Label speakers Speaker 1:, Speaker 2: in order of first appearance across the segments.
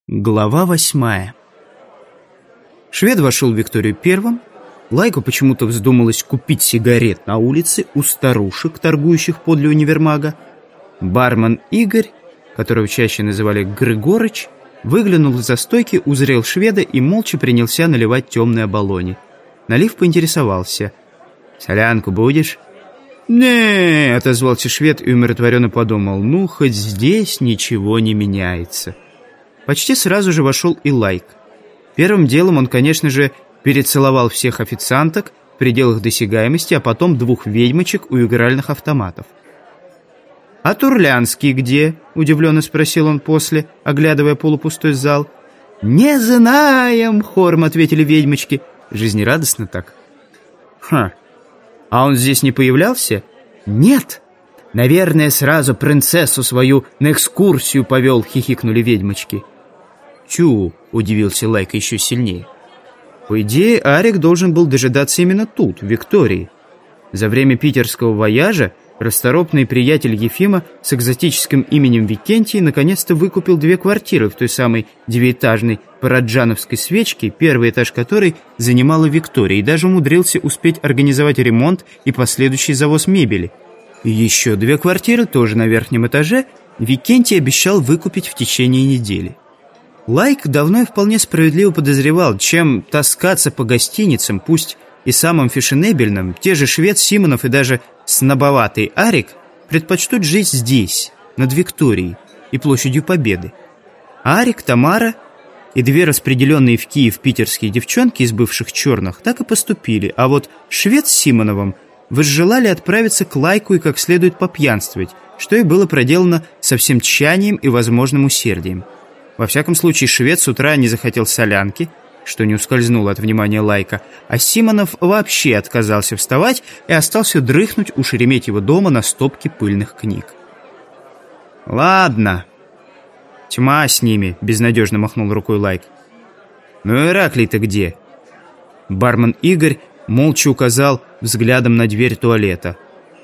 Speaker 1: Глава 8. Швед вошел в Викторию первым. Лайку почему-то вздумалось купить сигарет на улице у старушек, торгующих подле универмага. Бармен Игорь, которого чаще называли Григорыч, выглянул из-за стойки, узрел шведа и молча принялся наливать темные оболони. Налив, поинтересовался: «Солянку будешь?» «Не», — отозвался швед и умиротворенно подумал: «ну, хоть здесь ничего не меняется». Почти сразу же вошел и Лайк. Первым делом он, конечно же, перецеловал всех официанток в пределах досягаемости, а потом двух ведьмочек у игральных автоматов. «А Турлянский где?» – удивленно спросил он после, оглядывая полупустой зал. «Не знаем!» – хором ответили ведьмочки. Жизнерадостно так. «Ха! А он здесь не появлялся?» «Нет! Наверное, сразу принцессу свою на экскурсию повел», – хихикнули ведьмочки. «Тю!» – удивился Лайк еще сильнее. По идее, Арик должен был дожидаться именно тут, в Виктории. За время питерского вояжа расторопный приятель Ефима с экзотическим именем Викентий наконец-то выкупил 2 квартиры в той самой девятиэтажной параджановской свечке, первый этаж которой занимала Виктория, и даже умудрился успеть организовать ремонт и последующий завоз мебели. И еще 2 квартиры, тоже на верхнем этаже, Викентий обещал выкупить в течение недели. Лайк давно и вполне справедливо подозревал, чем таскаться по гостиницам, пусть и самым фешенебельным, те же швед Симонов и даже снобоватый Арик предпочтут жить здесь, над Викторией и площадью Победы. Арик, Тамара и 2 распределенные в Киев питерские девчонки из бывших черных так и поступили, а вот швед с Симоновым возжелали отправиться к Лайку и как следует попьянствовать, что и было проделано со всем тщанием и возможным усердием. Во всяком случае, швед с утра не захотел солянки, что не ускользнуло от внимания Лайка, а Симонов вообще отказался вставать и остался дрыхнуть у Шереметьева дома на стопке пыльных книг. «Ладно, тьма с ними», — безнадежно махнул рукой Лайк. «Ну, Ираклий-то где?» Бармен Игорь молча указал взглядом на дверь туалета.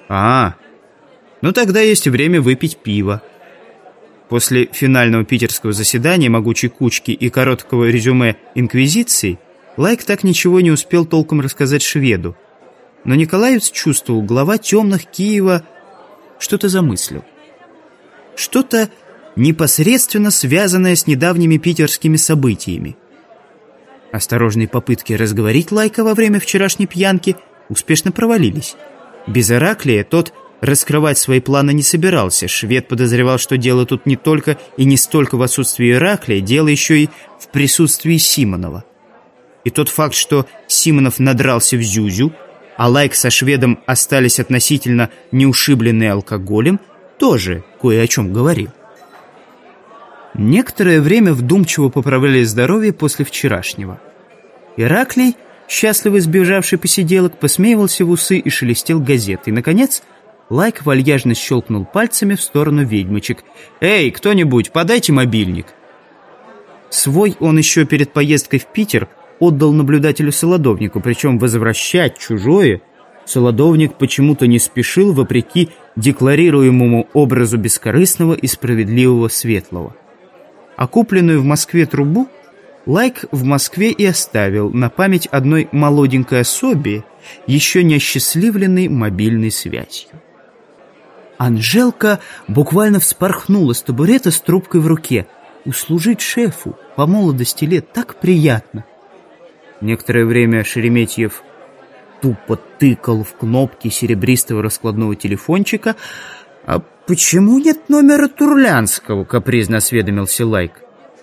Speaker 1: Ну тогда есть время выпить пиво». После финального питерского заседания могучей кучки и короткого резюме инквизиции Лайк так ничего не успел толком рассказать шведу. Но николаевец чувствовал, глава темных Киева что-то замыслил. Что-то непосредственно связанное с недавними питерскими событиями. Осторожные попытки разговорить Лайка во время вчерашней пьянки успешно провалились. Без Ираклия тот раскрывать свои планы не собирался. Швед подозревал, что дело тут не только и не столько в отсутствии Ираклия, дело еще и в присутствии Симонова. И тот факт, что Симонов надрался в Зюзю, а Лайк со шведом остались относительно неушибленные алкоголем, тоже кое о чем говорил. Некоторое время вдумчиво поправляли здоровье после вчерашнего. Ираклий, счастливо избежавший посиделок, посмеивался в усы и шелестел газетой. Наконец, Лайк вальяжно щелкнул пальцами в сторону ведьмочек. «Эй, кто-нибудь, подайте мобильник!» Свой он еще перед поездкой в Питер отдал наблюдателю-солодовнику, причем возвращать чужое солодовник почему-то не спешил, вопреки декларируемому образу бескорыстного и справедливого светлого. А купленную в Москве трубу Лайк в Москве и оставил на память одной молоденькой особе, еще не осчастливленной мобильной связью. Анжелка буквально вспорхнула с табурета с трубкой в руке. Услужить шефу по молодости лет так приятно. Некоторое время Шереметьев тупо тыкал в кнопки серебристого раскладного телефончика. «А почему нет номера Турлянского?» — капризно осведомился Лайк.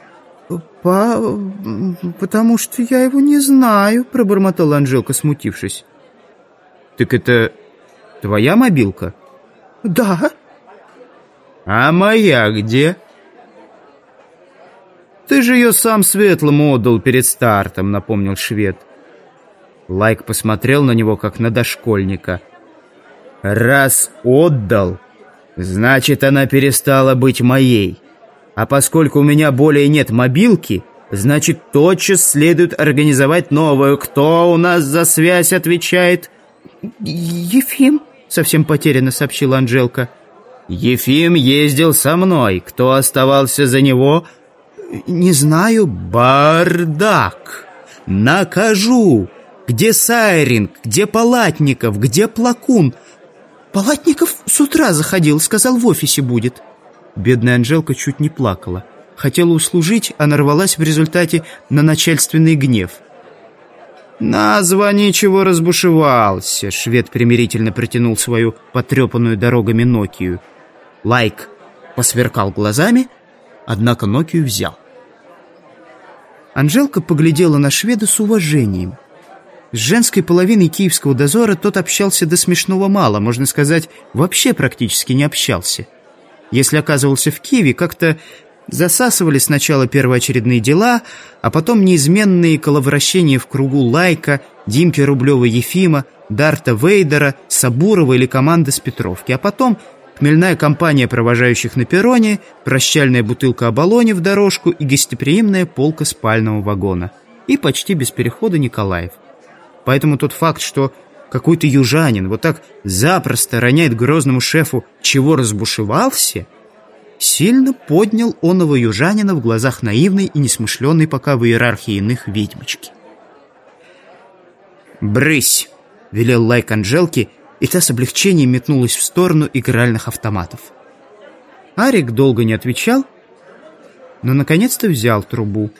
Speaker 1: «Потому что я его не знаю», — пробормотала Анжелка, смутившись. «Так это твоя мобилка?» «Да». «А моя где?» «Ты же ее сам Светлому отдал перед стартом», — напомнил швед. Лайк посмотрел на него, как на дошкольника. «Раз отдал, значит, она перестала быть моей. А поскольку у меня более нет мобилки, значит, тотчас следует организовать новую. Кто у нас за связь отвечает?» «Ефим», — совсем потерянно сообщила Анжелка. «Ефим ездил со мной. Кто оставался за него?» «Не знаю». «Бардак! Накажу! Где Сайринг? Где Палатников? Где Плакун?» «Палатников с утра заходил, сказал, в офисе будет». Бедная Анжелка чуть не плакала. Хотела услужить, а нарвалась в результате на начальственный гнев. «Назва ничего разбушевался», — швед примирительно протянул свою потрепанную дорогами Нокию. Лайк посверкал глазами, однако Нокию взял. Анжелка поглядела на шведа с уважением. С женской половиной киевского дозора тот общался до смешного мало, можно сказать, вообще практически не общался. Если оказывался в Киеве, как-то засасывали сначала первоочередные дела, а потом неизменные коловращения в кругу Лайка, Димки Рублева-Ефима, Дарта Вейдера, Сабурова или команды с Петровки, а потом хмельная компания провожающих на перроне, прощальная бутылка оболони в дорожку и гостеприимная полка спального вагона. И почти без перехода Николаев. Поэтому тот факт, что какой-то южанин вот так запросто роняет грозному шефу «чего разбушевался», сильно поднял оного южанина в глазах наивной и несмышленной пока в иерархии иных ведьмочки. «Брысь!» — велел Лайк Анжелке, и та с облегчением метнулась в сторону игральных автоматов. Арик долго не отвечал, но наконец-то взял трубу.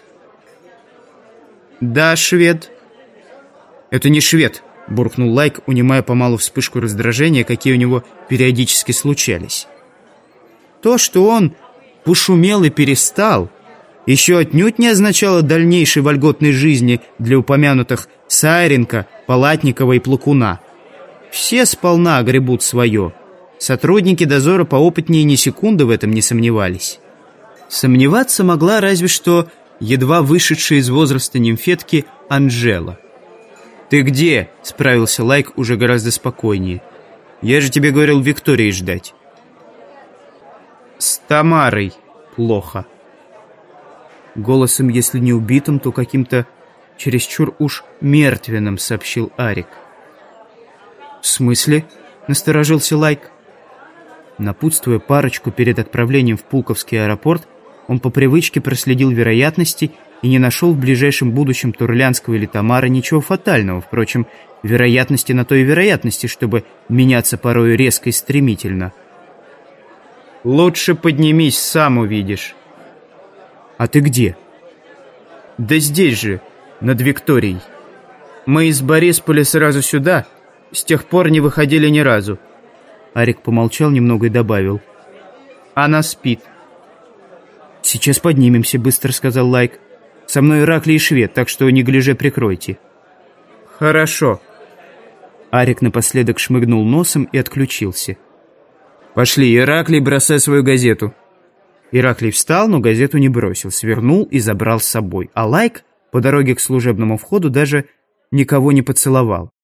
Speaker 1: «Да, швед». «Это не швед», — буркнул Лайк, унимая помалу вспышку раздражения, какие у него периодически случались. То, что он пошумел и перестал, еще отнюдь не означало дальнейшей вольготной жизни для упомянутых Сайренко, Палатникова и Плакуна. Все сполна гребут свое. Сотрудники дозора поопытнее ни секунды в этом не сомневались. Сомневаться могла разве что едва вышедшая из возраста нимфетки Анжела. «Ты где?» — справился Лайк уже гораздо спокойнее. «Я же тебе говорил Виктории ждать». «С Тамарой плохо». Голосом, если не убитым, то каким-то чересчур уж мертвенным сообщил Арик. «В смысле?» — насторожился Лайк. Напутствуя парочку перед отправлением в Пулковский аэропорт, он по привычке проследил вероятности и не нашел в ближайшем будущем Турлянского или Тамары ничего фатального. Впрочем, вероятности на то и вероятности, чтобы меняться порою резко и стремительно. «Лучше поднимись, сам увидишь». «А ты где?» «Да здесь же, над Викторией. Мы из Борисполя сразу сюда, с тех пор не выходили ни разу». Арик помолчал немного и добавил. «Она спит». «Сейчас поднимемся», — быстро сказал Лайк. «Со мной Ираклий и швед, так что неглиже прикройте». «Хорошо». Арик напоследок шмыгнул носом и отключился. «Пошли, Ираклий, бросай свою газету». Ираклий встал, но газету не бросил, свернул и забрал с собой. А Лайк по дороге к служебному входу даже никого не поцеловал.